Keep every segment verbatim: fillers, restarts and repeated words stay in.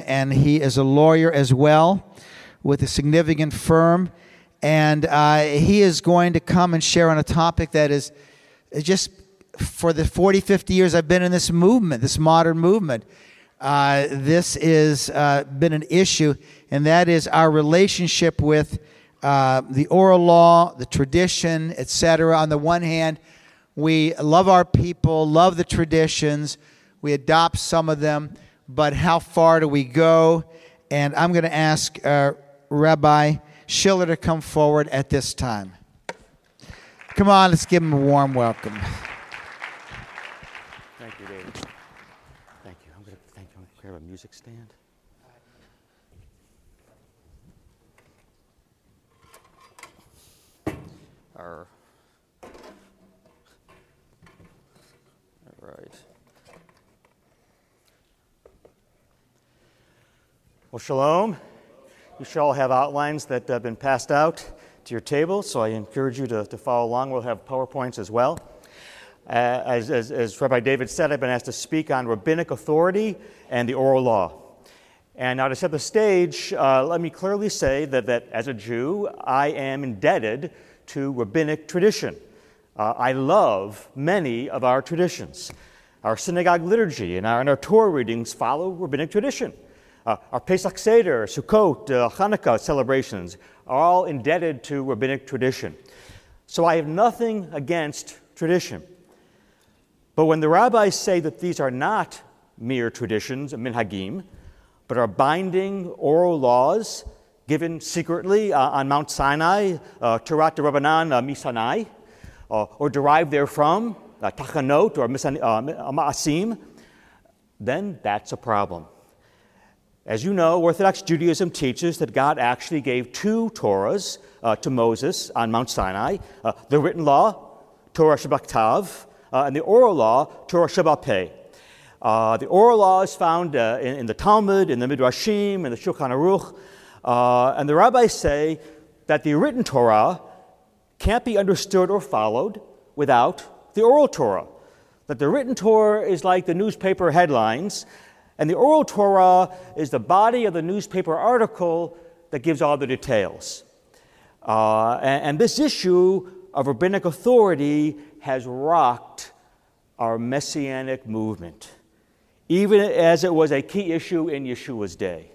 and he is a lawyer as well with a significant firm. And uh, he is going to come and share on a topic that is just, for the forty, fifty years I've been in this movement, this modern movement, uh, this has uh, been an issue, and that is our relationship with uh, the oral law, the tradition, et cetera. On the one hand, we love our people, love the traditions, we adopt some of them, but how far do we go? And I'm going to ask uh, Rabbi Schiller to come forward at this time. Come on, let's give him a warm welcome. Thank you, David. Thank you. I'm going to thank you. I'm going to grab a music stand. Our, all right. Well, shalom. You should all have outlines that have been passed out to your table, so I encourage you to, to follow along. We'll have PowerPoints as well. Uh, as, as, as Rabbi David said, I've been asked to speak on rabbinic authority and the oral law. And now to set the stage, uh, let me clearly say that, that as a Jew, I am indebted to rabbinic tradition. Uh, I love many of our traditions. Our synagogue liturgy and our, and our Torah readings follow rabbinic tradition. Uh, our Pesach Seder, Sukkot, uh, Hanukkah celebrations are all indebted to rabbinic tradition. So I have nothing against tradition. But when the rabbis say that these are not mere traditions, minhagim, but are binding oral laws given secretly uh, on Mount Sinai, uh, Torah Rabbanan uh, Misanai, uh, or derived therefrom, uh, Tachanot or Ma'asim, then that's a problem. As you know, Orthodox Judaism teaches that God actually gave two Torahs uh, to Moses on Mount Sinai, uh, the written law, Torah Shabbat, uh, and the oral law, Torah Sheba'al Peh. Uh, the oral law is found uh, in, in the Talmud, in the Midrashim, in the Shulchan Aruch, uh, and the rabbis say that the written Torah can't be understood or followed without the oral Torah. That the written Torah is like the newspaper headlines, and the oral Torah is the body of the newspaper article that gives all the details. Uh, and, and this issue of rabbinic authority has rocked our messianic movement, even as it was a key issue in Yeshua's day.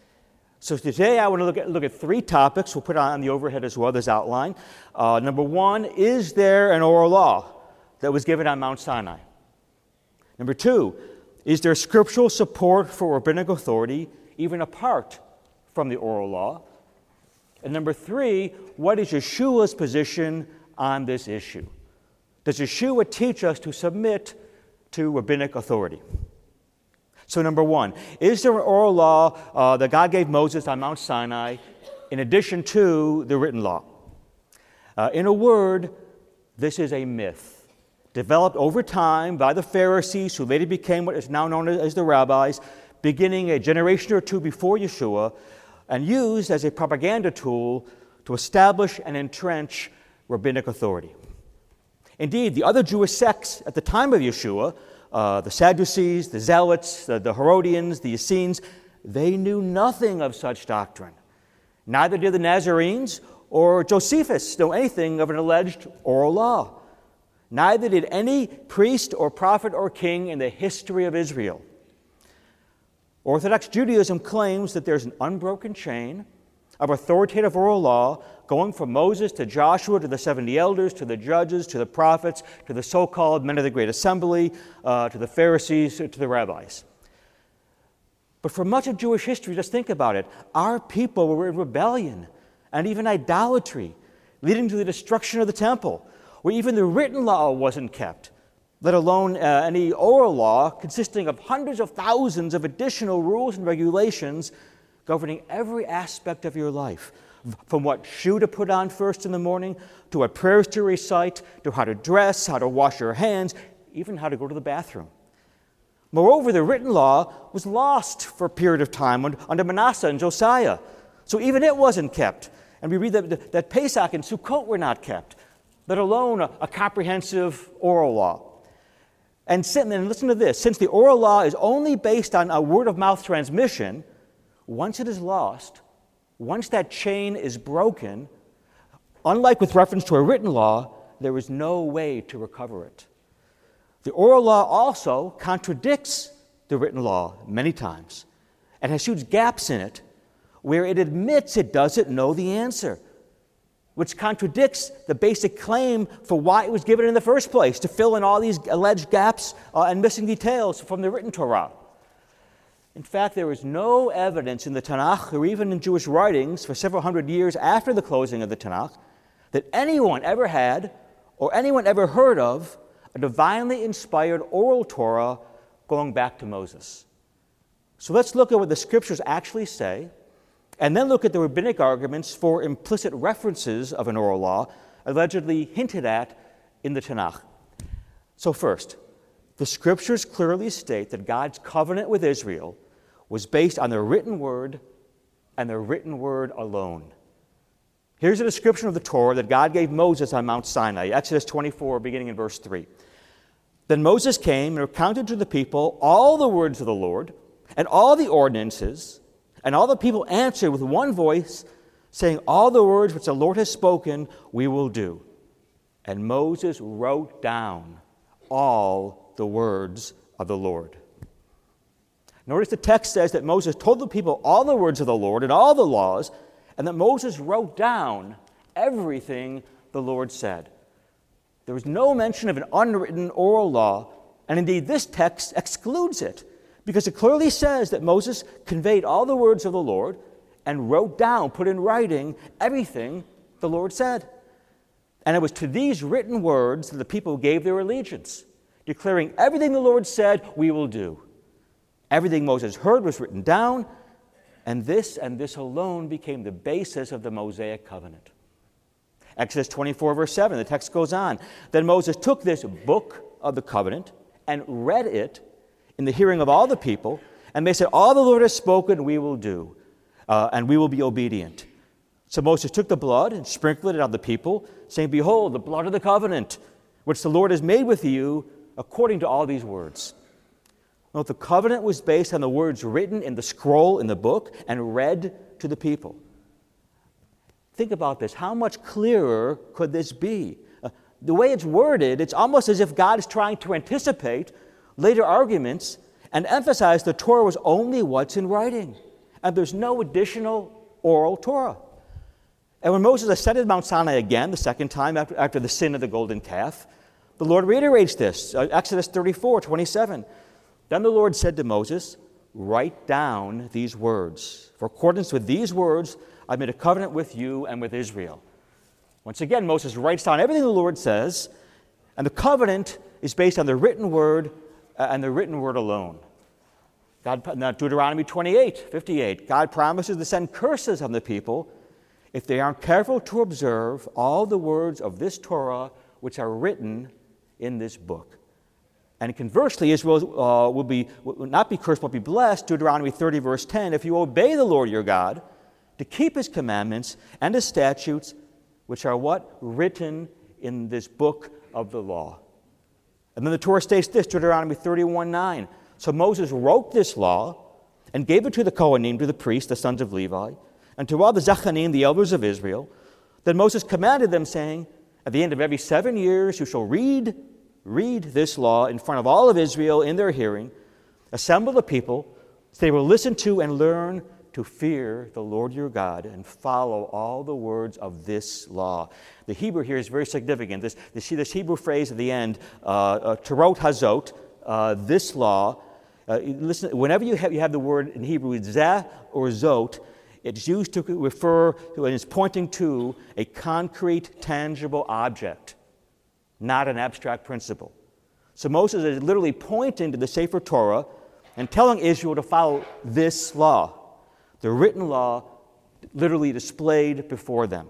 So today I want to look at, look at three topics. We'll put on the overhead as well, this outline. Uh, number one, is there an oral law that was given on Mount Sinai? Number two, is there scriptural support for rabbinic authority even apart from the oral law? And number three, what is Yeshua's position on this issue? Does Yeshua teach us to submit to rabbinic authority? So number one, is there an oral law uh, that God gave Moses on Mount Sinai in addition to the written law? Uh, in a word, this is a myth developed over time by the Pharisees, who later became what is now known as the rabbis, beginning a generation or two before Yeshua, and used as a propaganda tool to establish and entrench rabbinic authority. Indeed, the other Jewish sects at the time of Yeshua, uh, the Sadducees, the Zealots, the, the Herodians, the Essenes, they knew nothing of such doctrine. Neither did the Nazarenes or Josephus know anything of an alleged oral law. Neither did any priest or prophet or king in the history of Israel. Orthodox Judaism claims that there's an unbroken chain of authoritative oral law going from Moses to Joshua to the seventy elders to the judges to the prophets to the so-called men of the Great Assembly uh, to the Pharisees to the rabbis. But for much of Jewish history, just think about it, our people were in rebellion and even idolatry, leading to the destruction of the temple, where even the written law wasn't kept, let alone uh, any oral law consisting of hundreds of thousands of additional rules and regulations governing every aspect of your life, from what shoe to put on first in the morning, to what prayers to recite, to how to dress, how to wash your hands, even how to go to the bathroom. Moreover, the written law was lost for a period of time under Manasseh and Josiah, so even it wasn't kept. And we read that, that Pesach and Sukkot were not kept, let alone a, a comprehensive oral law. And, and listen to this, since the oral law is only based on a word-of-mouth transmission, once it is lost, once that chain is broken, unlike with reference to a written law, there is no way to recover it. The oral law also contradicts the written law many times and has huge gaps in it where it admits it doesn't know the answer, which contradicts the basic claim for why it was given in the first place, to fill in all these alleged gaps uh, and missing details from the written Torah. In fact, there is no evidence in the Tanakh or even in Jewish writings for several hundred years after the closing of the Tanakh that anyone ever had or anyone ever heard of a divinely inspired oral Torah going back to Moses. So let's look at what the scriptures actually say, and then look at the rabbinic arguments for implicit references of an oral law allegedly hinted at in the Tanakh. So first, the scriptures clearly state that God's covenant with Israel was based on the written word and the written word alone. Here's a description of the Torah that God gave Moses on Mount Sinai, Exodus twenty-four, beginning in verse three. Then Moses came and recounted to the people all the words of the Lord and all the ordinances, and all the people answered with one voice, saying, all the words which the Lord has spoken, we will do. And Moses wrote down all the words of the Lord. Notice the text says that Moses told the people all the words of the Lord and all the laws, and that Moses wrote down everything the Lord said. There was no mention of an unwritten oral law, and indeed this text excludes it, because it clearly says that Moses conveyed all the words of the Lord and wrote down, put in writing, everything the Lord said. And it was to these written words that the people gave their allegiance, declaring everything the Lord said, we will do. Everything Moses heard was written down, and this and this alone became the basis of the Mosaic covenant. Exodus twenty-four, verse seven, the text goes on. Then Moses took this book of the covenant and read it in the hearing of all the people, and they said, all the Lord has spoken, we will do, uh, and we will be obedient. So Moses took the blood and sprinkled it on the people, saying, behold, the blood of the covenant, which the Lord has made with you, according to all these words. Note, the covenant was based on the words written in the scroll in the book and read to the people. Think about this. How much clearer could this be? Uh, the way it's worded, it's almost as if God is trying to anticipate later arguments and emphasize the Torah was only what's in writing, and there's no additional oral Torah. And when Moses ascended Mount Sinai again, the second time after, after the sin of the golden calf, the Lord reiterates this, uh, Exodus thirty-four, twenty-seven. Then the Lord said to Moses, write down these words. For accordance with these words, I made a covenant with you and with Israel. Once again, Moses writes down everything the Lord says, and the covenant is based on the written word uh, and the written word alone. God, now Deuteronomy twenty-eight, fifty-eight, God promises to send curses on the people if they aren't careful to observe all the words of this Torah which are written in this book. And conversely, Israel uh, will, be, will not be cursed, but be blessed, Deuteronomy thirty, verse ten, if you obey the Lord your God to keep his commandments and his statutes, which are what? Written in this book of the law. And then the Torah states this, Deuteronomy thirty-one, nine. So Moses wrote this law and gave it to the Kohanim, to the priests, the sons of Levi, and to all the Zachanim, the elders of Israel. Then Moses commanded them, saying, at the end of every seven years you shall read Read this law in front of all of Israel in their hearing. Assemble the people, so they will listen to and learn to fear the Lord your God and follow all the words of this law. The Hebrew here is very significant. This, this, this Hebrew phrase at the end, uh, uh, Torot Hazot, uh, this law. Uh, listen, whenever you have, you have the word in Hebrew, zeh or zot, it's used to refer to and it's pointing to a concrete, tangible object, not an abstract principle. So Moses is literally pointing to the Sefer Torah and telling Israel to follow this law, the written law literally displayed before them.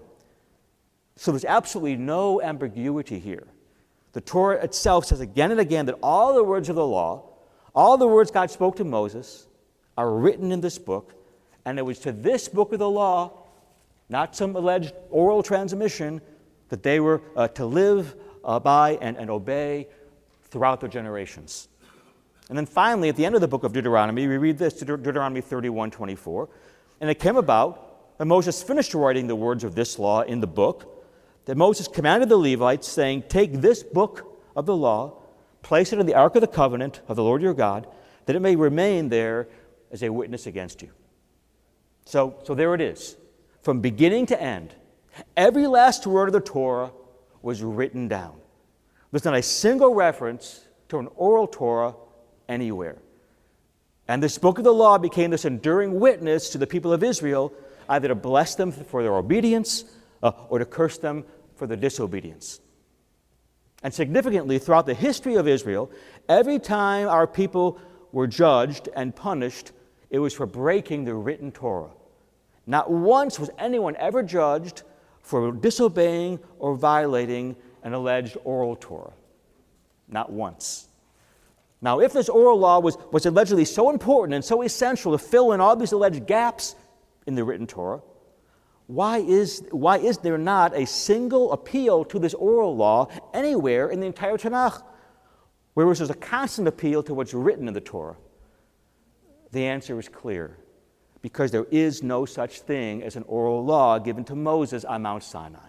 So there's absolutely no ambiguity here. The Torah itself says again and again that all the words of the law, all the words God spoke to Moses, are written in this book, and it was to this book of the law, not some alleged oral transmission, that they were uh, to live uh, by and, and obey throughout their generations. And then finally, at the end of the book of Deuteronomy, we read this, Deut- Deuteronomy thirty-one twenty-four. And it came about that Moses finished writing the words of this law in the book, that Moses commanded the Levites, saying, take this book of the law, place it in the ark of the covenant of the Lord your God, that it may remain there as a witness against you. So, so there it is. From beginning to end, every last word of the Torah was written down. There's not a single reference to an oral Torah anywhere. And this book of the law became this enduring witness to the people of Israel, either to bless them for their obedience uh, or to curse them for their disobedience. And significantly, throughout the history of Israel, every time our people were judged and punished, it was for breaking the written Torah. Not once was anyone ever judged for disobeying or violating an alleged oral Torah. Not once. Now, if this oral law was, was allegedly so important and so essential to fill in all these alleged gaps in the written Torah, why is, why is there not a single appeal to this oral law anywhere in the entire Tanakh, whereas there's a constant appeal to what's written in the Torah? The answer is clear. Because there is no such thing as an oral law given to Moses on Mount Sinai.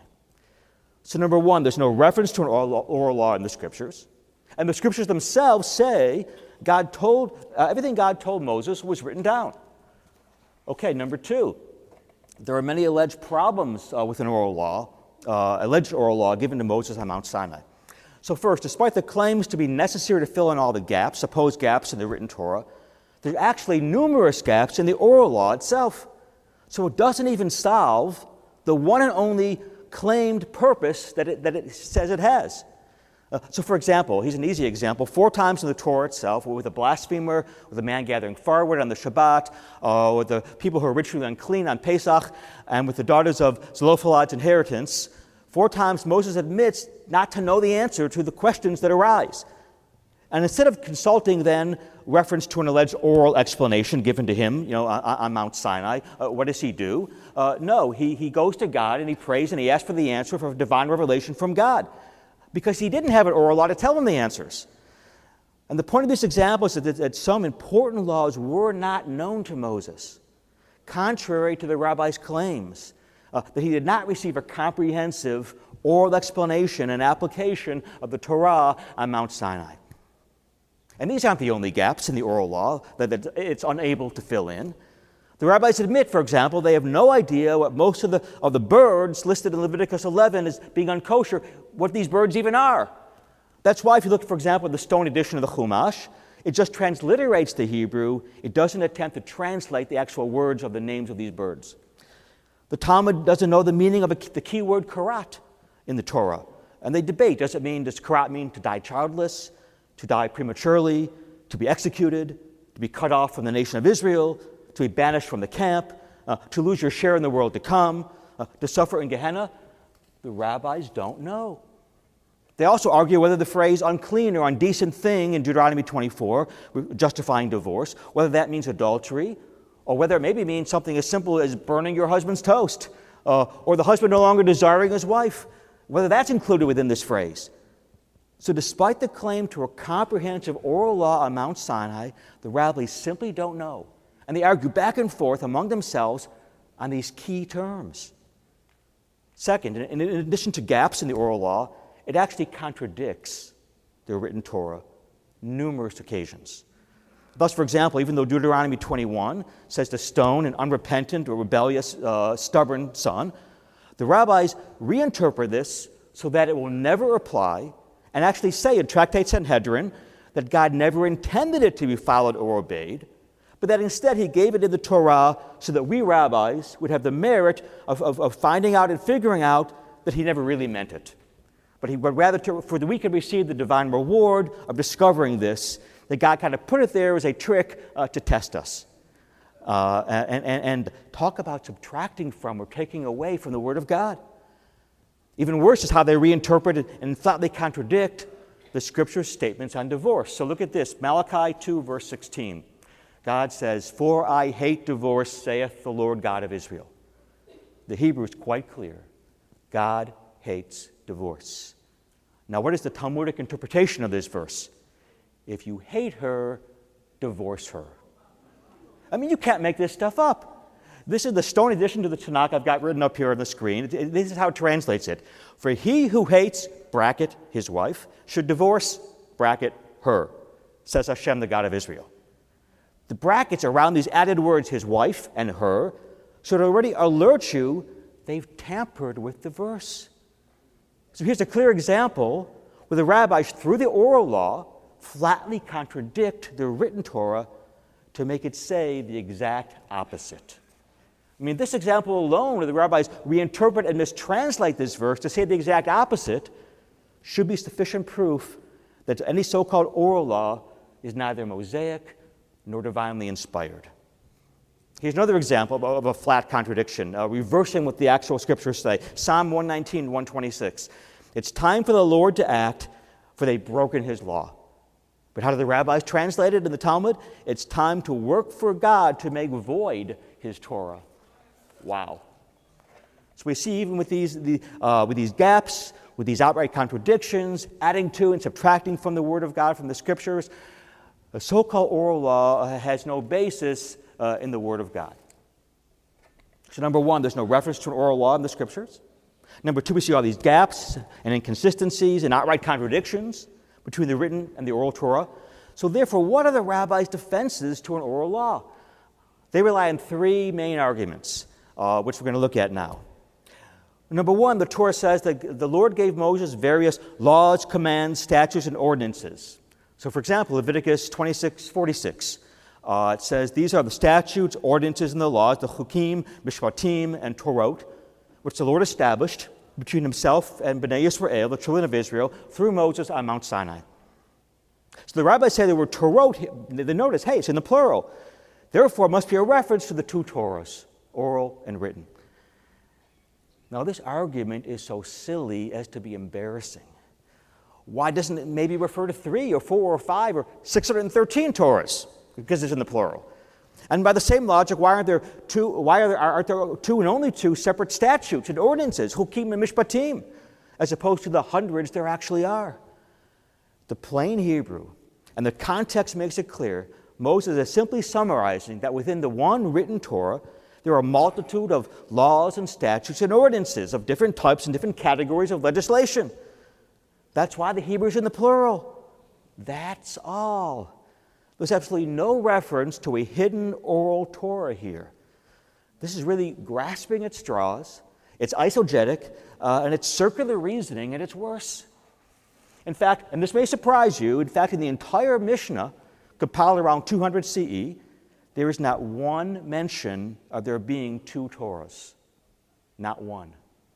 So number one, there's no reference to an oral law in the Scriptures. And the Scriptures themselves say God told, uh, everything God told Moses was written down. Okay, number two, there are many alleged problems uh, with an oral law, uh, alleged oral law given to Moses on Mount Sinai. So first, despite the claims to be necessary to fill in all the gaps, supposed gaps in the written Torah, there are actually numerous gaps in the oral law itself. So it doesn't even solve the one and only claimed purpose that it, that it says it has. Uh, so for example, here's an easy example. Four times in the Torah itself, with a blasphemer, with a man gathering firewood on the Shabbat, uh, with the people who are ritually unclean on Pesach, and with the daughters of Zelophehad's inheritance, four times Moses admits not to know the answer to the questions that arise. And instead of consulting then reference to an alleged oral explanation given to him, you know, on, on Mount Sinai, uh, what does he do? Uh, no, he, he goes to God and he prays and he asks for the answer for divine revelation from God, because he didn't have an oral law to tell him the answers. And the point of this example is that, that some important laws were not known to Moses, contrary to the rabbi's claims uh, that he did not receive a comprehensive oral explanation and application of the Torah on Mount Sinai. And these aren't the only gaps in the oral law that it's unable to fill in. The rabbis admit, for example, they have no idea what most of the, of the birds listed in Leviticus eleven as being unkosher, what these birds even are. That's why if you look, for example, at the stone edition of the Chumash, it just transliterates the Hebrew. It doesn't attempt to translate the actual words of the names of these birds. The Talmud doesn't know the meaning of a, the key word karat in the Torah. And they debate, does it mean, does karat mean to die childless, to die prematurely, to be executed, to be cut off from the nation of Israel, to be banished from the camp, uh, to lose your share in the world to come, uh, to suffer in Gehenna? The rabbis don't know. They also argue whether the phrase unclean or indecent thing in Deuteronomy twenty-four, justifying divorce, whether that means adultery, or whether it maybe means something as simple as burning your husband's toast, uh, or the husband no longer desiring his wife, whether that's included within this phrase. So despite the claim to a comprehensive oral law on Mount Sinai, the rabbis simply don't know. And they argue back and forth among themselves on these key terms. Second, in addition to gaps in the oral law, it actually contradicts the written Torah numerous occasions. Thus, for example, even though Deuteronomy twenty-one says to stone an unrepentant or rebellious, uh, stubborn son, the rabbis reinterpret this so that it will never apply, and actually say in Tractate Sanhedrin that God never intended it to be followed or obeyed, but that instead he gave it in the Torah so that we rabbis would have the merit of, of, of finding out and figuring out that he never really meant it. But he would rather, to, for that we could receive the divine reward of discovering this, that God kind of put it there as a trick uh, to test us. Uh, and, and, and talk about subtracting from or taking away from the Word of God. Even worse is how they reinterpret and flatly contradict the Scripture statements on divorce. So look at this, Malachi two, verse sixteen. God says, "For I hate divorce, saith the Lord God of Israel." The Hebrew is quite clear. God hates divorce. Now, what is the Talmudic interpretation of this verse? If you hate her, divorce her. I mean, you can't make this stuff up. This is the Stone edition to the Tanakh I've got written up here on the screen. This is how it translates it. For he who hates, bracket, his wife, should divorce, bracket, her, says Hashem, the God of Israel. The brackets around these added words, his wife and her, should already alert you they've tampered with the verse. So here's a clear example where the rabbis, through the oral law, flatly contradict the written Torah to make it say the exact opposite. I mean, this example alone, where the rabbis reinterpret and mistranslate this verse to say the exact opposite, should be sufficient proof that any so-called oral law is neither Mosaic nor divinely inspired. Here's another example of a flat contradiction, uh, reversing what the actual scriptures say. Psalm one nineteen, one twenty-six. It's time for the Lord to act, for they've broken his law. But how do the rabbis translate it in the Talmud? It's time to work for God to make void his Torah. Wow. So we see even with these, the, uh, with these gaps, with these outright contradictions, adding to and subtracting from the Word of God, from the Scriptures, a so-called oral law has no basis uh, in the Word of God. So number one, there's no reference to an oral law in the Scriptures. Number two, we see all these gaps and inconsistencies and outright contradictions between the written and the oral Torah. So therefore, what are the rabbis' defenses to an oral law? They rely on three main arguments, uh, which we're going to look at now. Number one, the Torah says that the Lord gave Moses various laws, commands, statutes, and ordinances. So, for example, Leviticus twenty-six forty-six, uh, it says, these are the statutes, ordinances, and the laws, the chukim, mishpatim, and torot, which the Lord established between himself and Bnei Yisrael, the children of Israel, through Moses on Mount Sinai. So the rabbis say the word torot, they notice, hey, it's in the plural. Therefore, it must be a reference to the two Torahs, oral and written. Now, this argument is so silly as to be embarrassing. Why doesn't it maybe refer to three or four or five or six hundred thirteen Torahs? Because it's in the plural. And by the same logic, why aren't there two, why are there, aren't there two and only two separate statutes and ordinances, chukim and mishpatim, as opposed to the hundreds there actually are? The plain Hebrew and the context makes it clear Moses is simply summarizing that within the one written Torah, there are a multitude of laws and statutes and ordinances of different types and different categories of legislation. That's why the Hebrew is in the plural. That's all. There's absolutely no reference to a hidden oral Torah here. This is really grasping at straws. It's eisegetic, uh, and it's circular reasoning, and it's worse. In fact, and this may surprise you, in fact, in the entire Mishnah, compiled around two hundred C E, there is not one mention of there being two Torahs. Not one.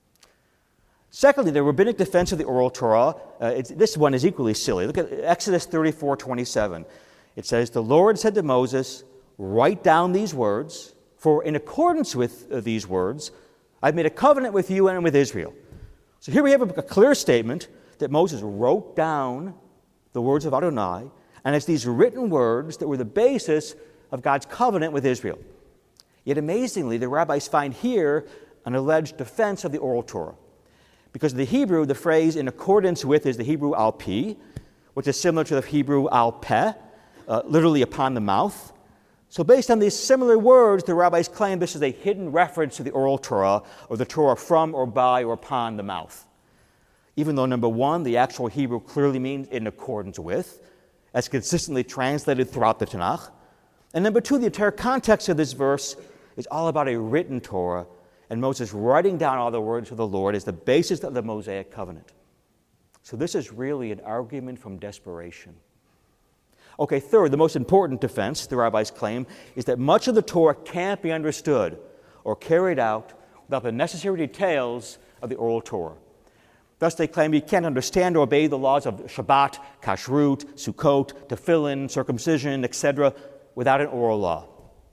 Secondly, the rabbinic defense of the oral Torah, uh, it's, this one is equally silly. Look at Exodus thirty-four twenty-seven. It says, the Lord said to Moses, write down these words, for in accordance with uh, these words, I've made a covenant with you and with Israel. So here we have a, a clear statement that Moses wrote down the words of Adonai, and it's these written words that were the basis of God's covenant with Israel. Yet amazingly, the rabbis find here an alleged defense of the oral Torah. Because in the Hebrew, the phrase in accordance with is the Hebrew al-pi, which is similar to the Hebrew al-peh, uh, literally upon the mouth. So based on these similar words, the rabbis claim this is a hidden reference to the oral Torah, or the Torah from or by or upon the mouth. Even though, number one, the actual Hebrew clearly means in accordance with, as consistently translated throughout the Tanakh. And number two, the entire context of this verse is all about a written Torah, and Moses writing down all the words of the Lord is the basis of the Mosaic covenant. So this is really an argument from desperation. Okay, third, the most important defense, the rabbis claim, is that much of the Torah can't be understood or carried out without the necessary details of the oral Torah. Thus, they claim you can't understand or obey the laws of Shabbat, Kashrut, Sukkot, Tefillin, circumcision, et cetera, without an oral law.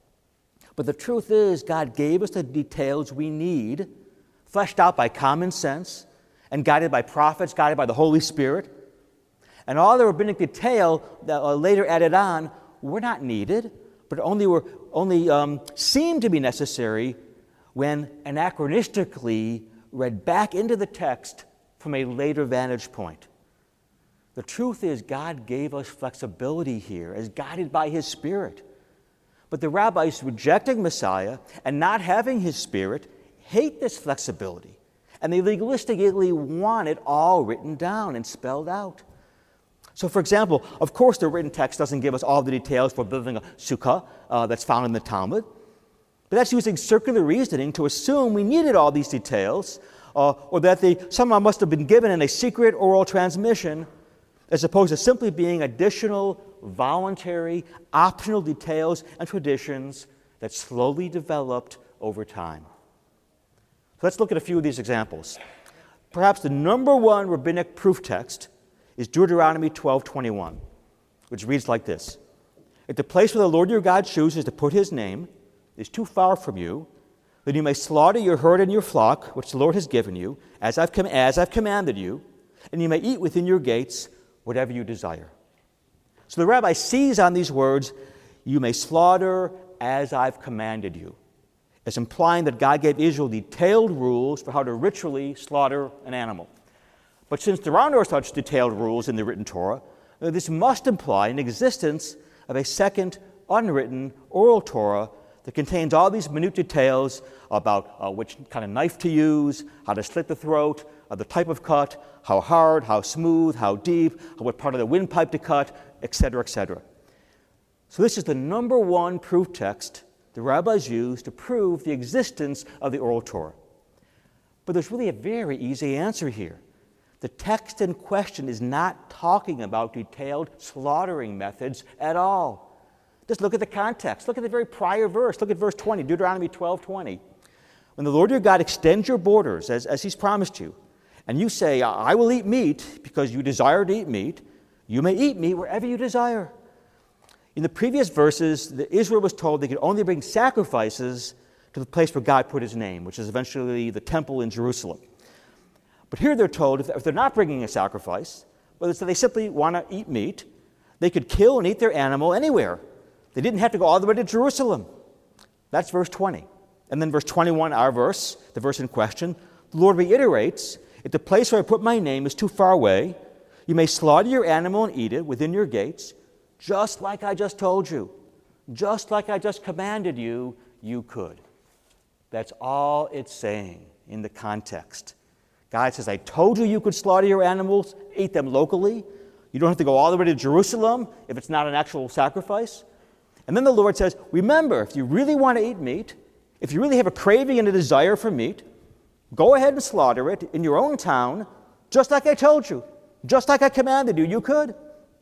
But the truth is, God gave us the details we need, fleshed out by common sense, and guided by prophets, guided by the Holy Spirit. And all the rabbinic detail that are later added on were not needed, but only were only um, seemed to be necessary when anachronistically read back into the text from a later vantage point. The truth is, God gave us flexibility here as guided by His Spirit. But the rabbis rejecting Messiah and not having His Spirit hate this flexibility. And they legalistically want it all written down and spelled out. So, for example, of course the written text doesn't give us all the details for building a sukkah uh, that's found in the Talmud. But that's using circular reasoning to assume we needed all these details uh, or that they somehow must have been given in a secret oral transmission, as opposed to simply being additional, voluntary, optional details and traditions that slowly developed over time. So let's look at a few of these examples. Perhaps the number one rabbinic proof text is Deuteronomy twelve twenty-one, which reads like this. If the place where the Lord your God chooses to put His name is too far from you, then you may slaughter your herd and your flock, which the Lord has given you, as I've, com- as I've commanded you, and you may eat within your gates whatever you desire. So the rabbi sees on these words, you may slaughter as I've commanded you, as implying that God gave Israel detailed rules for how to ritually slaughter an animal. But since there are no such detailed rules in the written Torah, this must imply an existence of a second, unwritten, oral Torah that contains all these minute details about uh, which kind of knife to use, how to slit the throat, uh, the type of cut, how hard, how smooth, how deep, what part of the windpipe to cut, et cetera, et cetera. So this is the number one proof text the rabbis use to prove the existence of the oral Torah. But there's really a very easy answer here. The text in question is not talking about detailed slaughtering methods at all. Just look at the context. Look at the very prior verse. Look at verse twenty, Deuteronomy twelve twenty. When the Lord your God extends your borders, as, as He's promised you, and you say, I will eat meat because you desire to eat meat, you may eat meat wherever you desire. In the previous verses, the Israel was told they could only bring sacrifices to the place where God put His name, which is eventually the temple in Jerusalem. But here they're told if they're not bringing a sacrifice, whether they simply want to eat meat, they could kill and eat their animal anywhere. They didn't have to go all the way to Jerusalem. That's verse twenty. And then verse twenty-one, our verse, the verse in question, the Lord reiterates, if the place where I put my name is too far away, you may slaughter your animal and eat it within your gates, just like I just told you. Just like I just commanded you, you could. That's all it's saying in the context. God says, I told you you could slaughter your animals, eat them locally. You don't have to go all the way to Jerusalem if it's not an actual sacrifice. And then the Lord says, remember, if you really want to eat meat, if you really have a craving and a desire for meat, go ahead and slaughter it in your own town, just like I told you, just like I commanded you, you could.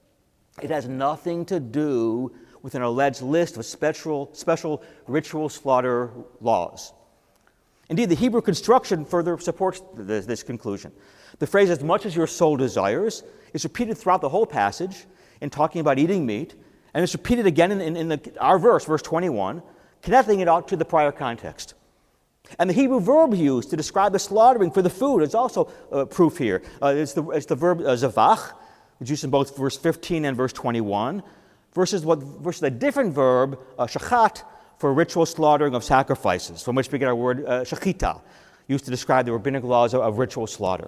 It has nothing to do with an alleged list of special, special ritual slaughter laws. Indeed, the Hebrew construction further supports this, this conclusion. The phrase, as much as your soul desires, is repeated throughout the whole passage in talking about eating meat, and it's repeated again in, in, in the, our verse, verse twenty-one, connecting it out to the prior context. And the Hebrew verb used to describe the slaughtering for the food is also uh, proof here. Uh, it's, the, it's the verb uh, zavach, which is used in both verse fifteen and verse twenty-one, versus, what, versus a different verb, uh, shachat, for ritual slaughtering of sacrifices, from which we get our word uh, shachita, used to describe the rabbinic laws of, of ritual slaughter.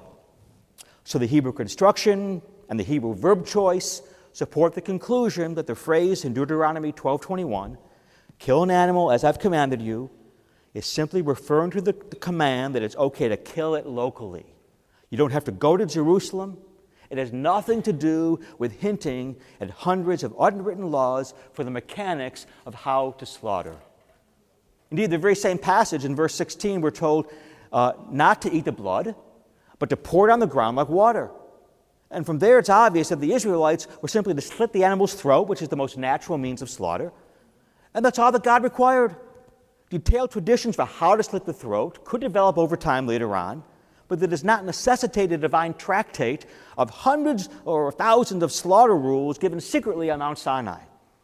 So the Hebrew construction and the Hebrew verb choice support the conclusion that the phrase in Deuteronomy twelve twenty-one, kill an animal as I've commanded you, is simply referring to the, the command that it's okay to kill it locally. You don't have to go to Jerusalem. It has nothing to do with hinting at hundreds of unwritten laws for the mechanics of how to slaughter. Indeed, the very same passage in verse sixteen, we're told uh, not to eat the blood, but to pour it on the ground like water. And from there, it's obvious that the Israelites were simply to slit the animal's throat, which is the most natural means of slaughter. And that's all that God required. Detailed traditions for how to slit the throat could develop over time later on, but that does not necessitate a divine tractate of hundreds or thousands of slaughter rules given secretly on Mount Sinai.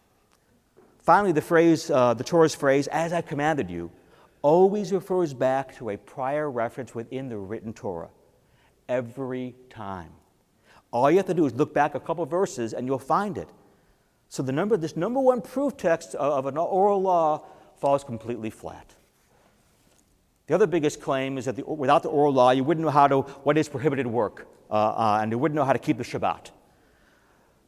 Finally, the phrase, uh, the Torah's phrase, as I commanded you, always refers back to a prior reference within the written Torah. Every time. All you have to do is look back a couple verses and you'll find it. So the number, this number one proof text of an oral law falls completely flat. The other biggest claim is that the, without the oral law, you wouldn't know how to, what is prohibited work, uh, uh, and you wouldn't know how to keep the Shabbat.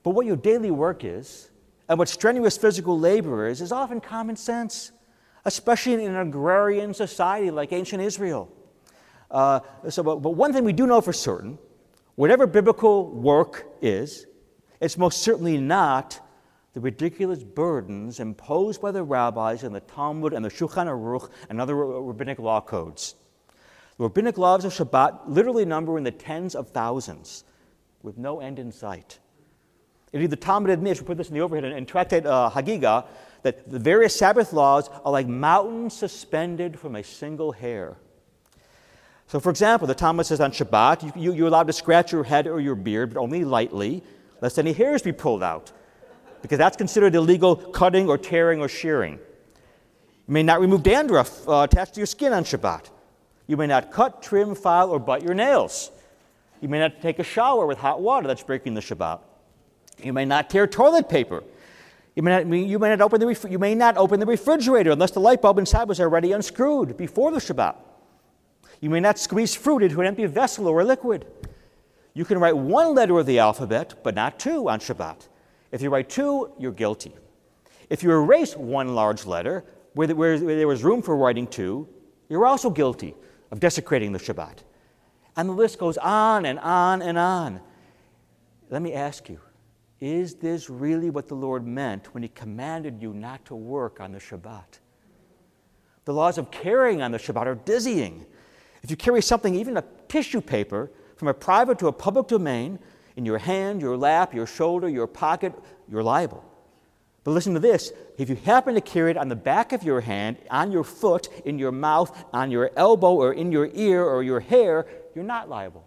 But what your daily work is, and what strenuous physical labor is, is often common sense, especially in an agrarian society like ancient Israel. Uh, so, but, but one thing we do know for certain, whatever biblical work is, it's most certainly not the ridiculous burdens imposed by the rabbis in the Talmud and the Shulchan Aruch and other rabbinic law codes. The rabbinic laws of Shabbat literally number in the tens of thousands, with no end in sight. Indeed, the Talmud admits, we put this in the overhead, in Tractate uh, Hagigah, that the various Sabbath laws are like mountains suspended from a single hair. So, for example, the Talmud says on Shabbat, you, you, you're allowed to scratch your head or your beard, but only lightly, lest any hairs be pulled out, because that's considered illegal cutting or tearing or shearing. You may not remove dandruff uh, attached to your skin on Shabbat. You may not cut, trim, file, or butt your nails. You may not take a shower with hot water. That's breaking the Shabbat. You may not tear toilet paper. You may not, you may not, open, the ref, you may not open the refrigerator unless the light bulb inside was already unscrewed before the Shabbat. You may not squeeze fruit into an empty vessel or a liquid. You can write one letter of the alphabet, but not two on Shabbat. If you write two, you're guilty. If you erase one large letter where, the, where, where there was room for writing two, you're also guilty of desecrating the Shabbat. And the list goes on and on and on. Let me ask you, is this really what the Lord meant when he commanded you not to work on the Shabbat? The laws of carrying on the Shabbat are dizzying. If you carry something, even a tissue paper, from a private to a public domain, in your hand, your lap, your shoulder, your pocket, you're liable. But listen to this. If you happen to carry it on the back of your hand, on your foot, in your mouth, on your elbow, or in your ear, or your hair, you're not liable.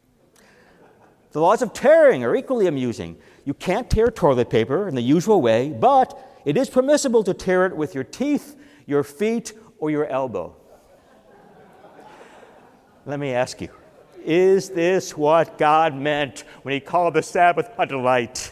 The laws of tearing are equally amusing. You can't tear toilet paper in the usual way, but it is permissible to tear it with your teeth, your feet, or your elbow. Let me ask you, is this what God meant when he called the Sabbath a delight?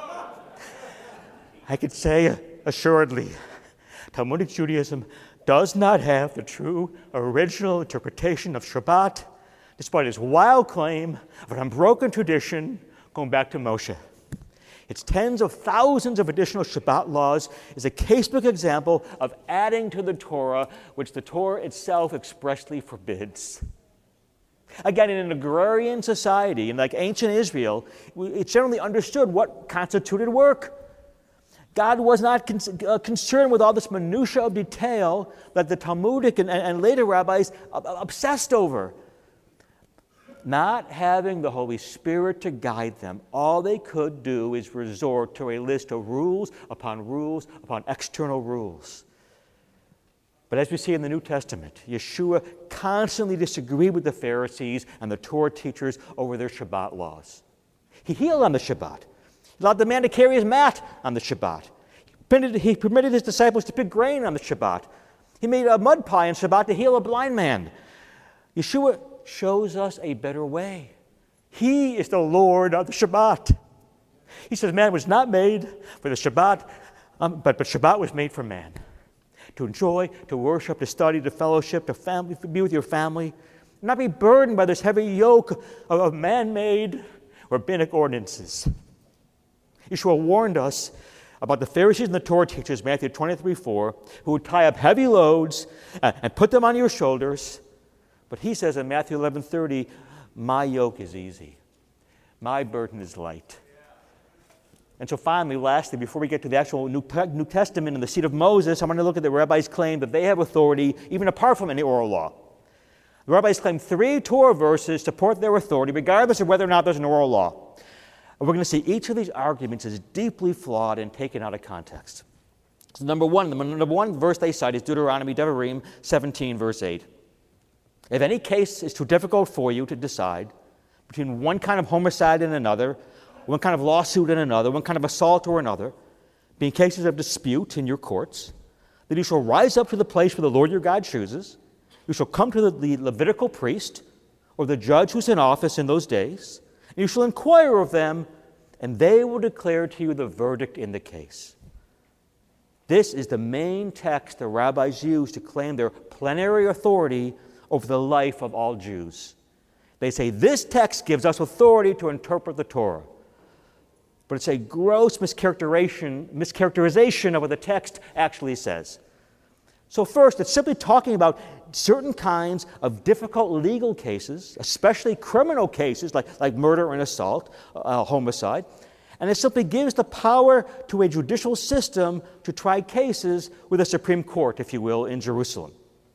I could say assuredly, Talmudic Judaism does not have the true original interpretation of Shabbat, despite its wild claim of an unbroken tradition going back to Moshe. Its tens of thousands of additional Shabbat laws is a casebook example of adding to the Torah, which the Torah itself expressly forbids. Again, in an agrarian society, and like ancient Israel, it's generally understood what constituted work. God was not con- uh, concerned with all this minutia of detail that the Talmudic and, and later rabbis uh, obsessed over. Not having the Holy Spirit to guide them, all they could do is resort to a list of rules upon rules upon external rules. But as we see in the New Testament, Yeshua constantly disagreed with the Pharisees and the Torah teachers over their Shabbat laws. He healed on the Shabbat. He allowed the man to carry his mat on the Shabbat. He permitted, he permitted his disciples to pick grain on the Shabbat. He made a mud pie on Shabbat to heal a blind man. Yeshua shows us a better way. He is the Lord of the Shabbat. He says man was not made for the Shabbat, um, but, but Shabbat was made for man. To enjoy, to worship, to study, to fellowship, to family, to be with your family, not be burdened by this heavy yoke of, of man-made rabbinic ordinances. Yeshua warned us about the Pharisees and the Torah teachers, Matthew twenty-three four, who would tie up heavy loads and, and put them on your shoulders. But he says in Matthew eleven thirty, my yoke is easy, my burden is light. And so finally, lastly, before we get to the actual New, New Testament and the seat of Moses, I'm going to look at the rabbis' claim that they have authority even apart from any oral law. The rabbis claim three Torah verses support their authority regardless of whether or not there's an oral law. And we're going to see each of these arguments is deeply flawed and taken out of context. So number one, the number one verse they cite is Deuteronomy, Devarim seventeen, verse eight. If any case is too difficult for you to decide between one kind of homicide and another, one kind of lawsuit and another, one kind of assault or another, being cases of dispute in your courts, then you shall rise up to the place where the Lord your God chooses. You shall come to the, the Levitical priest or the judge who's in office in those days, and you shall inquire of them, and they will declare to you the verdict in the case. This is the main text the rabbis use to claim their plenary authority over the life of all Jews. They say this text gives us authority to interpret the Torah. but it's a gross mischaracterization, mischaracterization of what the text actually says. So first, it's simply talking about certain kinds of difficult legal cases, especially criminal cases like, like murder and assault, uh, homicide. And it simply gives the power to a judicial system to try cases with a Supreme Court, if you will, in Jerusalem.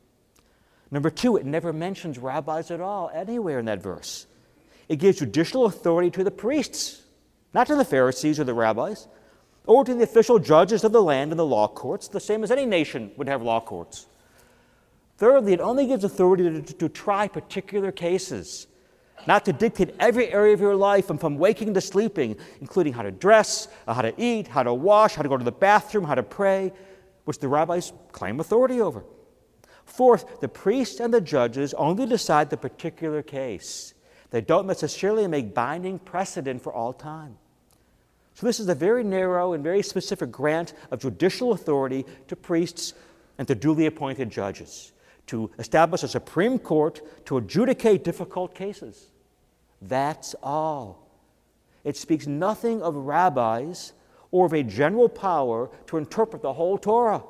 Number two, it never mentions rabbis at all anywhere in that verse. It gives judicial authority to the priests, not to the Pharisees or the rabbis, or to the official judges of the land and the law courts, the same as any nation would have law courts. Thirdly, it only gives authority to, to, to try particular cases, not to dictate every area of your life from, from waking to sleeping, including how to dress, how to eat, how to wash, how to go to the bathroom, how to pray, which the rabbis claim authority over. Fourth, the priests and the judges only decide the particular case. They don't necessarily make binding precedent for all time. So this is a very narrow and very specific grant of judicial authority to priests and to duly appointed judges, to establish a Supreme Court to adjudicate difficult cases. That's all. It speaks nothing of rabbis or of a general power to interpret the whole Torah.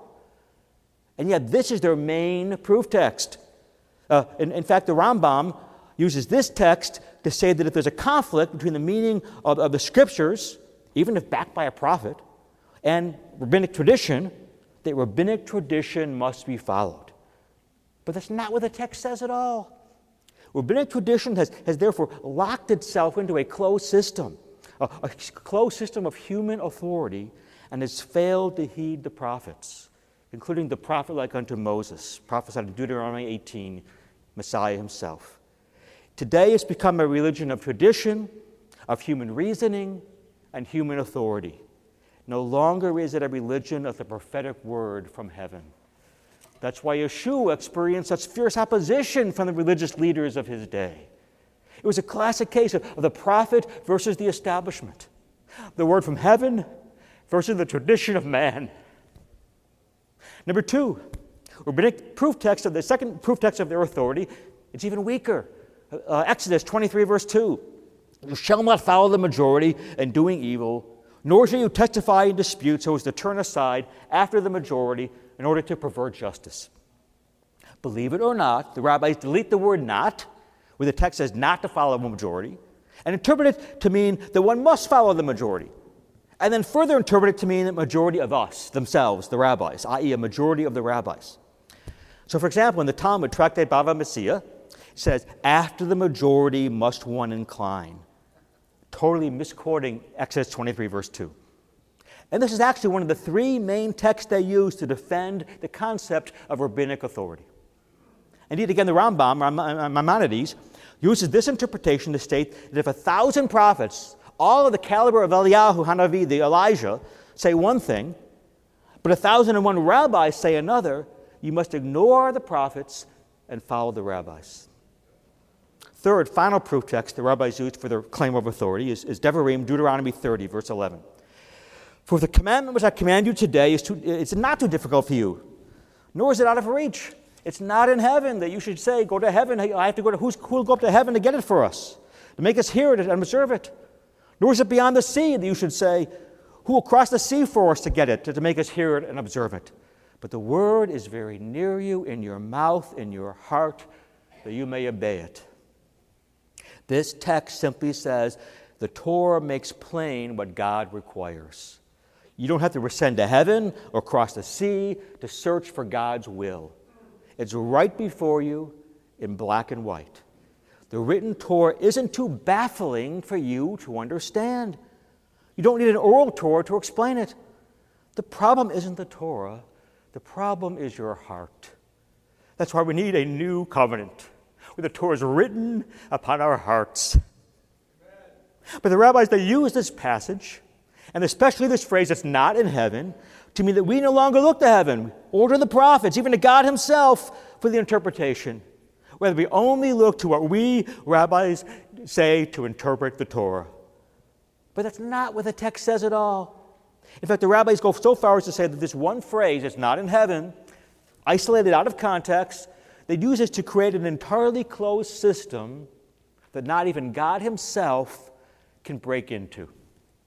And yet this is their main proof text. Uh, in, in fact, the Rambam uses this text to say that if there's a conflict between the meaning of, of the Scriptures, even if backed by a prophet, and rabbinic tradition, that rabbinic tradition must be followed. But that's not what the text says at all. Rabbinic tradition has, has therefore locked itself into a closed system, a, a closed system of human authority, and has failed to heed the prophets, including the prophet like unto Moses, prophesied in Deuteronomy eighteen, Messiah himself. Today it's become a religion of tradition, of human reasoning, and human authority. No longer is it a religion of the prophetic word from heaven. That's why Yeshua experienced such fierce opposition from the religious leaders of his day. It was a classic case of, of the prophet versus the establishment. The word from heaven versus the tradition of man. Number two, rabbinic proof text of the second proof text of their authority, it's even weaker. Uh, Exodus twenty-three, verse two. You shall not follow the majority in doing evil, nor shall you testify in disputes so as to turn aside after the majority in order to pervert justice. Believe it or not, the rabbis delete the word not, where the text says not to follow the majority, and interpret it to mean that one must follow the majority, and then further interpret it to mean the majority of us, themselves, the rabbis, that is a majority of the rabbis. So for example, in the Talmud, Tractate Bava Metzia, it says, after the majority must one incline. Totally misquoting Exodus twenty-three, verse two. And this is actually one of the three main texts they use to defend the concept of rabbinic authority. Indeed, again, the Rambam, Maimonides, uses this interpretation to state that if a thousand prophets, all of the caliber of Eliyahu Hanavi, the Elijah, say one thing, but a thousand and one rabbis say another, you must ignore the prophets and follow the rabbis. Third, final proof text the rabbis used for their claim of authority is, is Devarim, Deuteronomy thirty, verse eleven. For the commandment which I command you today is too, it's not too difficult for you, nor is it out of reach. It's not in heaven that you should say, go to heaven. I have to go to, who's, who will go up to heaven to get it for us, to make us hear it and observe it? Nor is it beyond the sea that you should say, who will cross the sea for us to get it, to, to make us hear it and observe it? But the word is very near you, in your mouth, in your heart, that you may obey it. This text simply says, the Torah makes plain what God requires. You don't have to ascend to heaven or cross the sea to search for God's will. It's right before you in black and white. The written Torah isn't too baffling for you to understand. You don't need an oral Torah to explain it. The problem isn't the Torah. The problem is your heart. That's why we need a new covenant, where the Torah is written upon our hearts. Amen. But the rabbis, they use this passage, and especially this phrase, it's not in heaven, to mean that we no longer look to heaven, or to the prophets, even to God himself, for the interpretation. Whether we only look to what we rabbis say to interpret the Torah. But that's not what the text says at all. In fact, the rabbis go so far as to say that this one phrase, it's not in heaven, isolated out of context, they use this to create an entirely closed system that not even God himself can break into.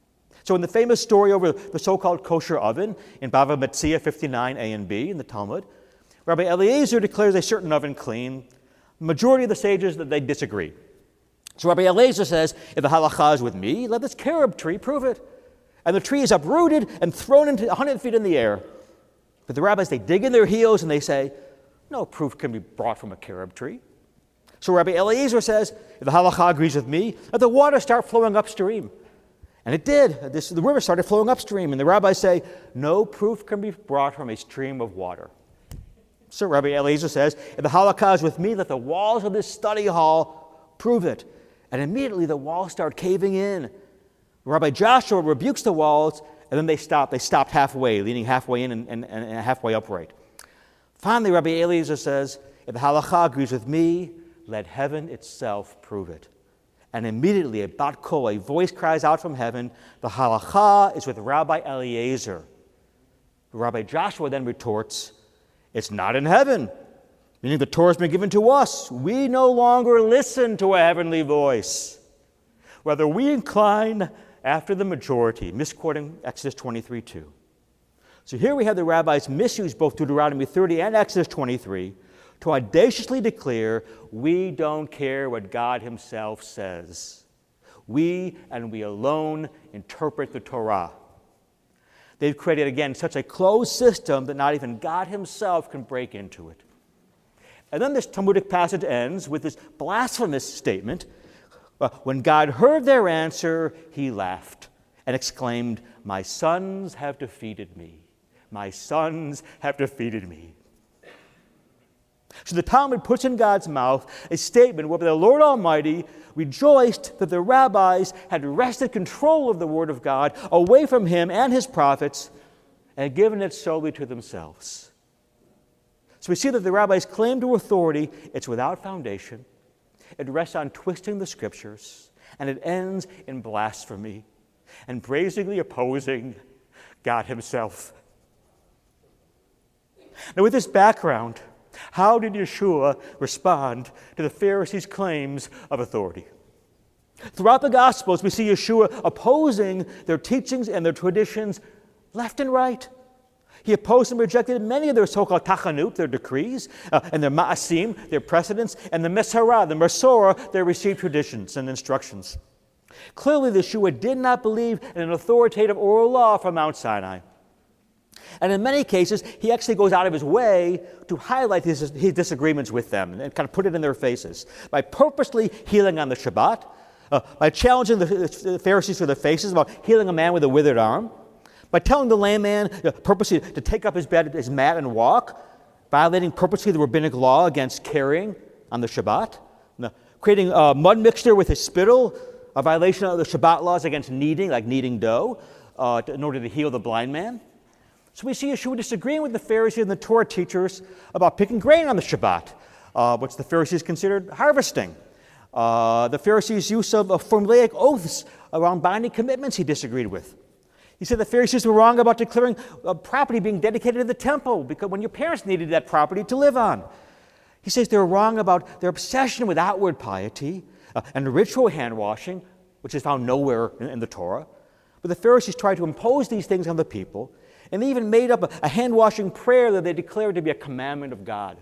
So in the famous story over the so-called kosher oven in Bava Metzia fifty-nine a and b in the Talmud, Rabbi Eliezer declares a certain oven clean. The majority of the sages, that they disagree. So Rabbi Eliezer says, if the halakha is with me, let this carob tree prove it. And the tree is uprooted and thrown into one hundred feet in the air. But the rabbis, they dig in their heels and they say, no proof can be brought from a carob tree. So Rabbi Eliezer says, if the halakha agrees with me, let the water start flowing upstream. And it did. This, the river started flowing upstream. And the rabbis say, no proof can be brought from a stream of water. So Rabbi Eliezer says, if the halakha is with me, let the walls of this study hall prove it. And immediately the walls start caving in. Rabbi Joshua rebukes the walls, and then they stop. They stopped halfway, leaning halfway in and, and, and halfway upright. Finally, Rabbi Eliezer says, if the halakha agrees with me, let heaven itself prove it. And immediately a bat kol, a voice cries out from heaven, the halakha is with Rabbi Eliezer. Rabbi Joshua then retorts, it's not in heaven, meaning the Torah has been given to us. We no longer listen to a heavenly voice. Rather, we incline after the majority, misquoting Exodus twenty-three two. So here we have the rabbis misuse both Deuteronomy thirty and Exodus twenty-three to audaciously declare, we don't care what God himself says. We and we alone interpret the Torah. They've created, again, such a closed system that not even God himself can break into it. And then this Talmudic passage ends with this blasphemous statement. Uh, when God heard their answer, he laughed and exclaimed, my sons have defeated me. My sons have defeated me. So the Talmud puts in God's mouth a statement where the Lord Almighty rejoiced that the rabbis had wrested control of the Word of God away from him and his prophets and given it solely to themselves. So we see that the rabbis' claim to authority, it's without foundation. It rests on twisting the Scriptures, and it ends in blasphemy and brazenly opposing God himself. Now with this background, how did Yeshua respond to the Pharisees' claims of authority? Throughout the Gospels, we see Yeshua opposing their teachings and their traditions left and right. He opposed and rejected many of their so-called tachanut, their decrees, uh, and their ma'asim, their precedents, and the mesarah, the mesorah, their received traditions and instructions. Clearly, Yeshua did not believe in an authoritative oral law from Mount Sinai. And in many cases, he actually goes out of his way to highlight his, his disagreements with them and kind of put it in their faces by purposely healing on the Shabbat, uh, by challenging the, the Pharisees to their faces about healing a man with a withered arm, by telling the lame man uh, purposely to take up his bed, his mat, and walk, violating purposely the rabbinic law against carrying on the Shabbat, uh, creating a mud mixture with his spittle, a violation of the Shabbat laws against kneading, like kneading dough, uh, to, in order to heal the blind man. So we see Yeshua disagreeing with the Pharisees and the Torah teachers about picking grain on the Shabbat, uh, which the Pharisees considered harvesting. Uh, the Pharisees' use of uh, formulaic oaths around binding commitments he disagreed with. He said the Pharisees were wrong about declaring uh, property being dedicated to the temple because when your parents needed that property to live on. He says they were wrong about their obsession with outward piety uh, and ritual hand-washing, which is found nowhere in, in the Torah. But the Pharisees tried to impose these things on the people, and they even made up a, a hand-washing prayer that they declared to be a commandment of God.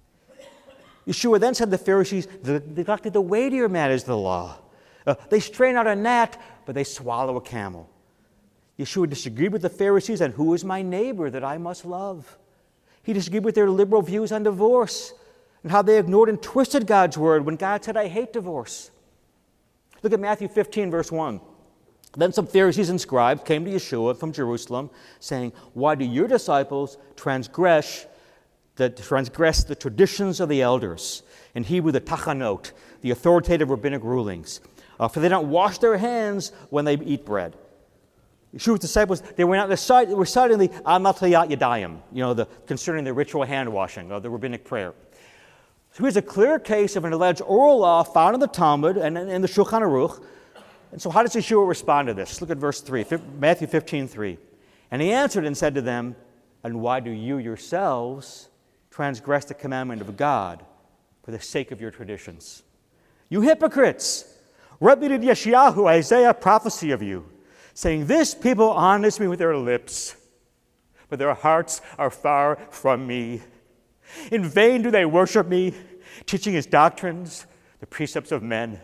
Yeshua then said to the Pharisees, they neglected the weightier matters of the law. Uh, they strain out a gnat, but they swallow a camel. Yeshua disagreed with the Pharisees on who is my neighbor that I must love. He disagreed with their liberal views on divorce and how they ignored and twisted God's word when God said, I hate divorce. Look at Matthew fifteen, verse one. Then some Pharisees and scribes came to Yeshua from Jerusalem, saying, why do your disciples transgress the, transgress the traditions of the elders? In Hebrew, the tachanot, the authoritative rabbinic rulings. Uh, for they don't wash their hands when they eat bread. Yeshua's disciples, they were not reciting, reciting the Amatayat Yadayim, you know, the, concerning the ritual hand washing of the rabbinic prayer. So here's a clear case of an alleged oral law found in the Talmud and in the Shulchan Aruch. And so how does Yeshua respond to this? Look at verse three, Matthew fifteen three. And he answered and said to them, and why do you yourselves transgress the commandment of God for the sake of your traditions? You hypocrites! Read Yeshayahu, Isaiah prophecy of you, saying, "This people honors me with their lips, but their hearts are far from me. In vain do they worship me, teaching his doctrines, the precepts of men."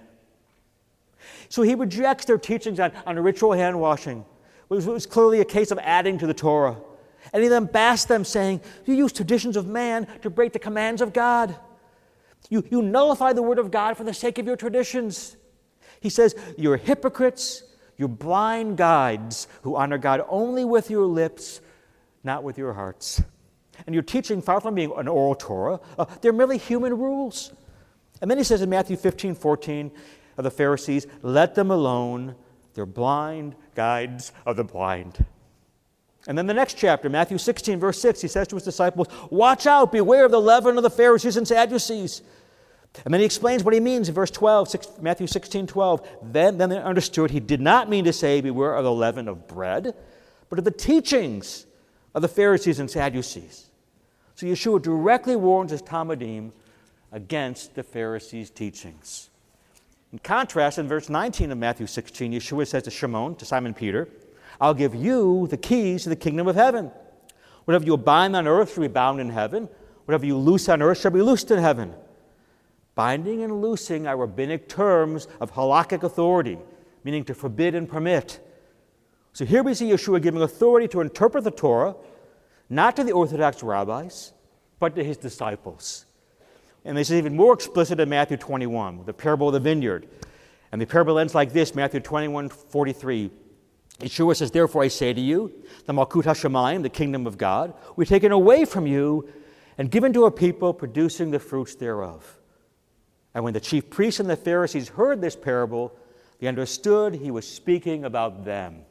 So he rejects their teachings on, on ritual hand washing. It was, it was clearly a case of adding to the Torah. And he then bashed them, saying, "You use traditions of man to break the commands of God. You, you nullify the word of God for the sake of your traditions." He says, "You're hypocrites, you're blind guides who honor God only with your lips, not with your hearts. And your teaching, far from being an oral Torah, uh, they're merely human rules." And then he says in Matthew fifteen fourteen of the Pharisees, "Let them alone. They're blind guides of the blind." And then the next chapter, Matthew sixteen, verse six, he says to his disciples, "Watch out, beware of the leaven of the Pharisees and Sadducees." And then he explains what he means in verse twelve, six, Matthew sixteen twelve. Then, then they understood he did not mean to say, "Beware of the leaven of bread," but of the teachings of the Pharisees and Sadducees. So Yeshua directly warns his Talmudim against the Pharisees' teachings. In contrast, in verse nineteen of Matthew sixteen, Yeshua says to Shimon, to Simon Peter, "I'll give you the keys to the kingdom of heaven. Whatever you bind on earth shall be bound in heaven. Whatever you loose on earth shall be loosed in heaven." Binding and loosing are rabbinic terms of halakhic authority, meaning to forbid and permit. So here we see Yeshua giving authority to interpret the Torah, not to the Orthodox rabbis, but to his disciples. And this is even more explicit in Matthew twenty-one, with the parable of the vineyard. And the parable ends like this, Matthew twenty-one forty-three. Yeshua says, "Therefore I say to you, the Malkut HaShamayim, the kingdom of God, will be taken away from you and given to a people producing the fruits thereof." And when the chief priests and the Pharisees heard this parable, they understood he was speaking about them.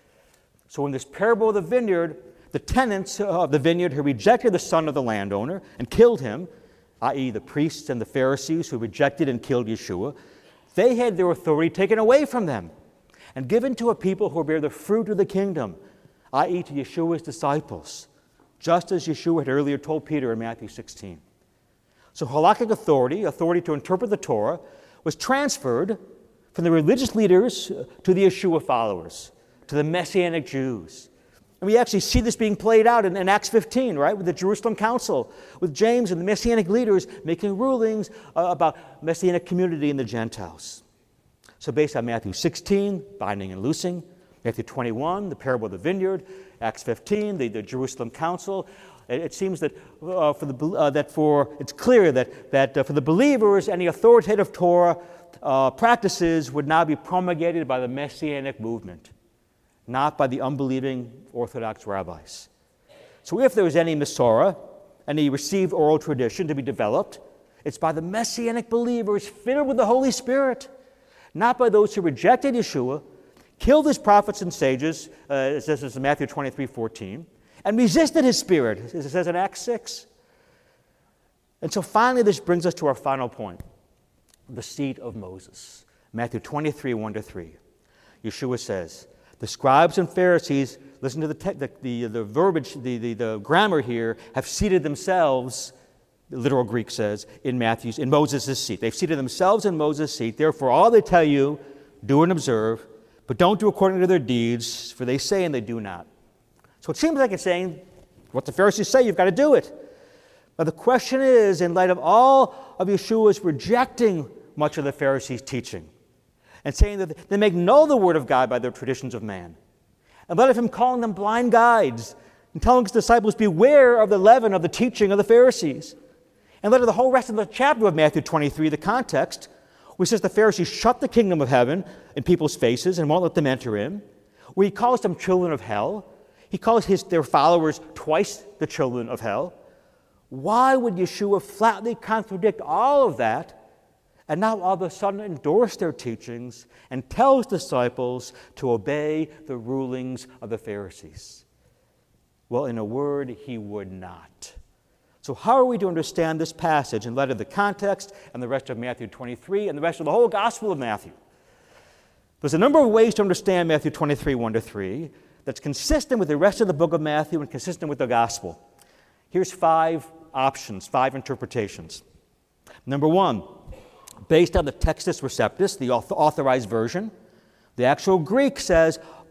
So in this parable of the vineyard, the tenants of the vineyard who rejected the son of the landowner and killed him, that is the priests and the Pharisees who rejected and killed Yeshua, they had their authority taken away from them and given to a people who bear the fruit of the kingdom, that is to Yeshua's disciples, just as Yeshua had earlier told Peter in Matthew sixteen. So halakhic authority, authority to interpret the Torah, was transferred from the religious leaders to the Yeshua followers, to the Messianic Jews. And we actually see this being played out in, in Acts fifteen, right, with the Jerusalem Council, with James and the Messianic leaders making rulings uh, about Messianic community in the Gentiles. So based on Matthew sixteen, binding and loosing, Matthew twenty-one, the parable of the vineyard, Acts fifteen, the, the Jerusalem Council, it, it seems that uh, for the uh, that for it's clear that that uh, for the believers, any authoritative Torah uh, practices would now be promulgated by the Messianic movement, not by the unbelieving Orthodox rabbis. So if there was any Masorah, any received oral tradition to be developed, it's by the Messianic believers filled with the Holy Spirit, not by those who rejected Yeshua, killed his prophets and sages, uh, it says in Matthew twenty-three fourteen, and resisted his Spirit, as it says in Acts six. And so finally this brings us to our final point, the seat of Moses. Matthew twenty-three, one to three. Yeshua says, "The scribes and Pharisees," listen to the te- the, the, the verbiage, the, the, the grammar here, "have seated themselves," the literal Greek says, in Matthew's, in Moses' seat. They've seated themselves in Moses' seat. Therefore, all they tell you, do and observe, but don't do according to their deeds, for they say and they do not. So it seems like it's saying, what the Pharisees say, you've got to do it. But the question is, in light of all of Yeshua's rejecting much of the Pharisees' teaching, and saying that they make null of the word of God by their traditions of man, and let of him calling them blind guides, and telling his disciples, beware of the leaven of the teaching of the Pharisees. And let of the whole rest of the chapter of Matthew twenty-three, the context, which says the Pharisees shut the kingdom of heaven in people's faces and won't let them enter in, where he calls them children of hell. He calls his, their followers twice the children of hell. Why would Yeshua flatly contradict all of that and now all of a sudden endorse their teachings and tell his disciples to obey the rulings of the Pharisees? Well, in a word, he would not. So how are we to understand this passage in light of the context and the rest of Matthew twenty-three and the rest of the whole Gospel of Matthew? There's a number of ways to understand Matthew twenty-three, one to three, that's consistent with the rest of the book of Matthew and consistent with the Gospel. Here's five options, five interpretations. Number one, based on the Textus Receptus, the authorized version, the actual Greek says,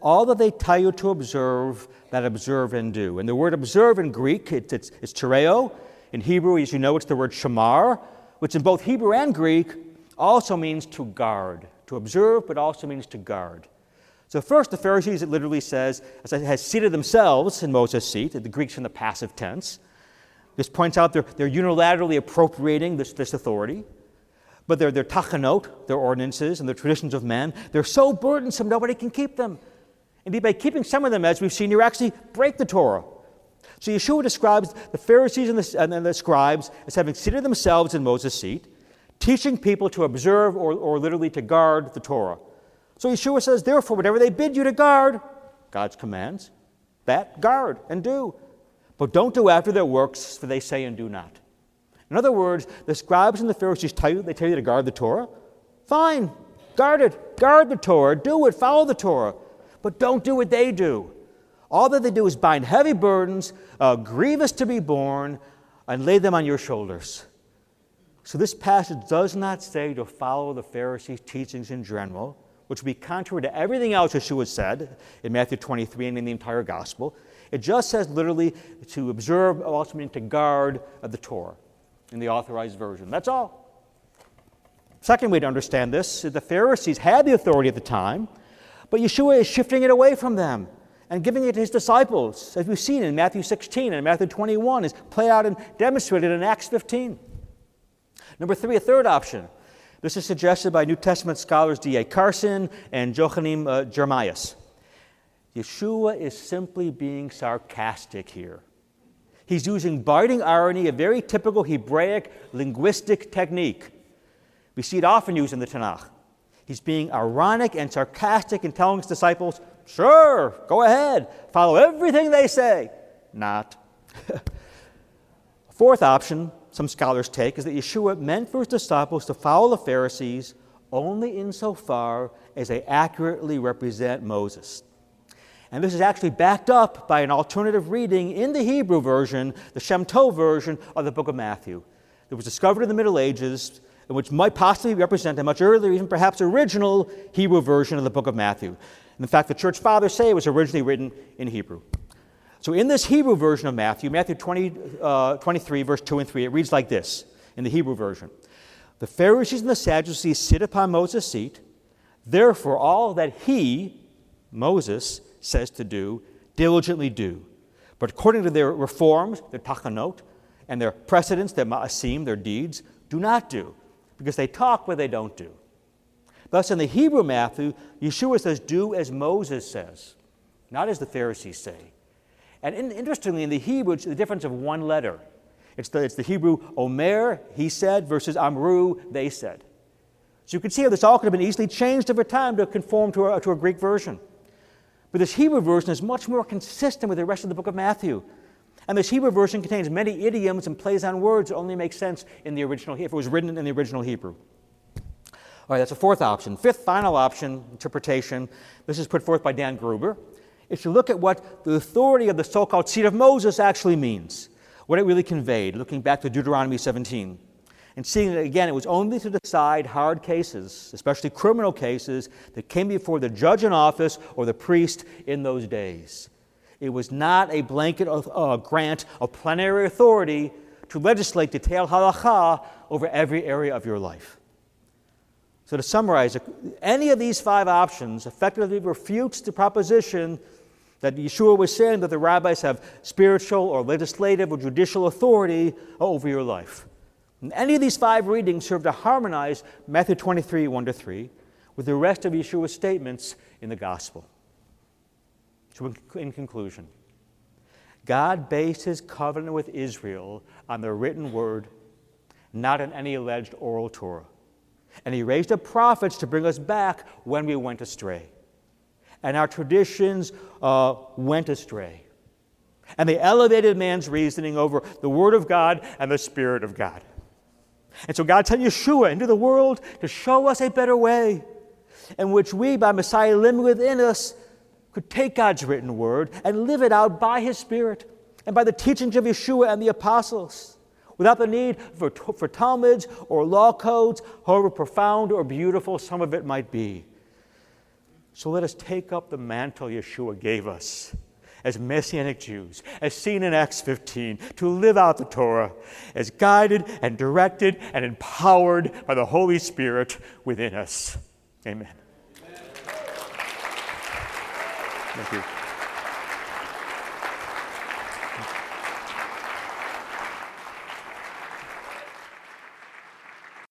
all that they tell you to observe, that observe and do. And the word observe in Greek, it's, it's, it's tereo. In Hebrew, as you know, it's the word shamar, which in both Hebrew and Greek also means to guard. To observe, but also means to guard. So first, the Pharisees, it literally says, has seated themselves in Moses' seat. The Greek's in the passive tense. This points out they're, they're unilaterally appropriating this, this authority. But their, their tachanot, their ordinances, and the traditions of men, they're so burdensome nobody can keep them. Indeed, by keeping some of them, as we've seen, you actually break the Torah. So Yeshua describes the Pharisees and the, and the scribes as having seated themselves in Moses' seat, teaching people to observe or, or literally to guard the Torah. So Yeshua says, therefore, whatever they bid you to guard, God's commands, that guard and do. But don't do after their works, for they say and do not. In other words, the scribes and the Pharisees tell you, they tell you to guard the Torah. Fine, guard it, guard the Torah, do it, follow the Torah. But don't do what they do. All that they do is bind heavy burdens, uh, grievous to be borne, and lay them on your shoulders. So this passage does not say to follow the Pharisees' teachings in general, which would be contrary to everything else Yeshua said in Matthew twenty-three and in the entire gospel. It just says literally to observe, also meaning to guard uh, the Torah in the authorized version. That's all. Second way to understand this is the Pharisees had the authority at the time, but Yeshua is shifting it away from them and giving it to his disciples, as we've seen in Matthew sixteen and Matthew twenty-one, is played out and demonstrated in Acts fifteen. Number three, a third option. This is suggested by New Testament scholars D A Carson and Jochanim uh, Jeremias. Yeshua is simply being sarcastic here. He's using biting irony, a very typical Hebraic linguistic technique. We see it often used in the Tanakh. He's being ironic and sarcastic in telling his disciples, sure, go ahead, follow everything they say. Not. Fourth option some scholars take is that Yeshua meant for his disciples to follow the Pharisees only insofar as they accurately represent Moses. And this is actually backed up by an alternative reading in the Hebrew version, the Shem Tov version of the book of Matthew. It was discovered in the Middle Ages, and which might possibly represent a much earlier, even perhaps original Hebrew version of the book of Matthew. And in fact, the church fathers say it was originally written in Hebrew. So in this Hebrew version of Matthew, Matthew twenty, uh, twenty-three, verse two and three, it reads like this in the Hebrew version. The Pharisees and the Sadducees sit upon Moses' seat. Therefore, all that he, Moses, says to do, diligently do. But according to their reforms, their tachanot, and their precedents, their ma'asim, their deeds, do not do, because they talk but they don't do. Thus, in the Hebrew Matthew, Yeshua says, do as Moses says, not as the Pharisees say. And in, interestingly, in the Hebrew, it's the difference of one letter. It's the, it's the Hebrew Omer, he said, versus Amru, they said. So you can see how this all could have been easily changed over time to conform to a, to a Greek version. But this Hebrew version is much more consistent with the rest of the book of Matthew. And this Hebrew version contains many idioms and plays on words that only make sense in the original, if it was written in the original Hebrew. All right, that's a fourth option. Fifth, final option, interpretation. This is put forth by Dan Gruber. Is to look at what the authority of the so-called seat of Moses actually means, what it really conveyed, looking back to Deuteronomy seventeen. And seeing that, again, it was only to decide hard cases, especially criminal cases, that came before the judge in office or the priest in those days. It was not a blanket uh, grant of plenary authority to legislate detailed halakha over every area of your life. So to summarize, any of these five options effectively refutes the proposition that Yeshua was saying that the rabbis have spiritual or legislative or judicial authority over your life. And any of these five readings serve to harmonize Matthew twenty-three, one to three, with the rest of Yeshua's statements in the gospel. So in conclusion, God based his covenant with Israel on the written word, not on any alleged oral Torah. And he raised up prophets to bring us back when we went astray. And our traditions uh, went astray. And they elevated man's reasoning over the Word of God and the Spirit of God. And so God sent Yeshua into the world to show us a better way, in which we, by Messiah living within us, could take God's written Word and live it out by His Spirit and by the teachings of Yeshua and the apostles, without the need for, for Talmuds or law codes, however profound or beautiful some of it might be. So let us take up the mantle Yeshua gave us as Messianic Jews, as seen in Acts fifteen, to live out the Torah, as guided and directed and empowered by the Holy Spirit within us. Amen. Amen. Thank you.